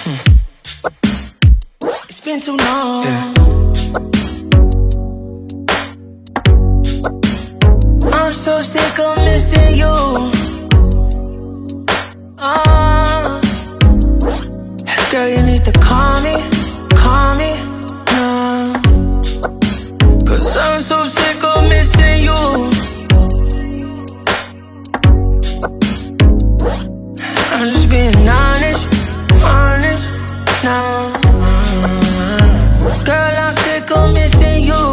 It's been too long. I'm so sick of missing you. Girl, you need to call me now. 'Cause I'm so sick of missing you. I'm just being honest now. Girl, I'm sick of missing you.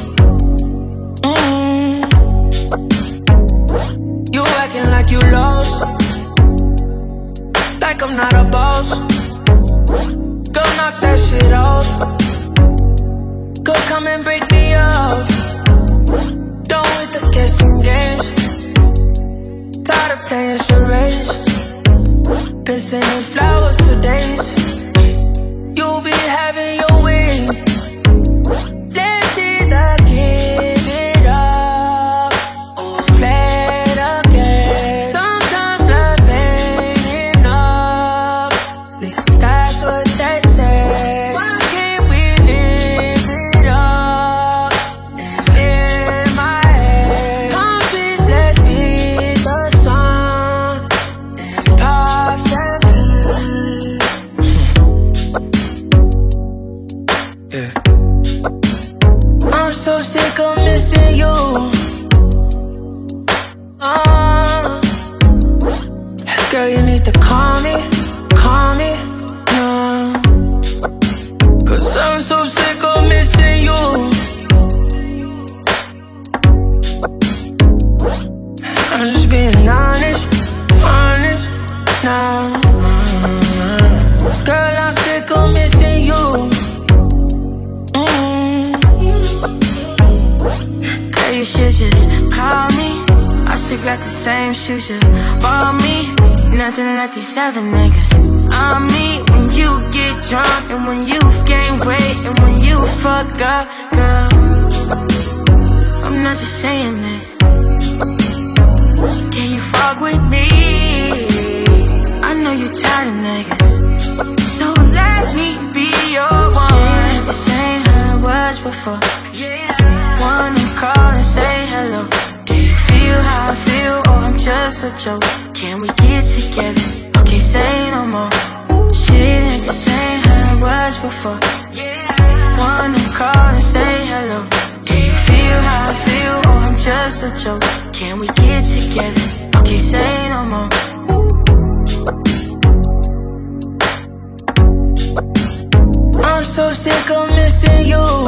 You acting like you lost, like I'm not a boss. Go knock that shit off. Go come and break me off. Don't with the guessing games. Tired of playing charades. Been sending flowers for days. You'll be having your way. Let's see that give it up. Play the game. Sometimes love ain't enough. At least that's what they say. Why can't we live it up? In my head, come please, let's be the sun and pop champagne. Yeah. I'm so sick of missing you. Girl, you need to call me now. 'Cause I'm so sick of missing you. I'm just being honest now. Girl, I'm sick of missing you. Girl, you should just call me. I should got the same shoes you bought me. Nothing like these other niggas. I'm me when you get drunk and when you gain weight and when you fuck up, girl. I'm not just saying this. Can you fuck with me? I know you tired of niggas, so let me be your one. Shit just ain't how it was before. Wanna call and say hello. Do you feel how I feel, or I'm just a joke? Can we get together? Okay, say no more. Shit ain't the same how it was before. Wanna call and say hello. Do you feel how I feel, or I'm just a joke? Can we get together? Okay, say no more. I'm so sick of missing you.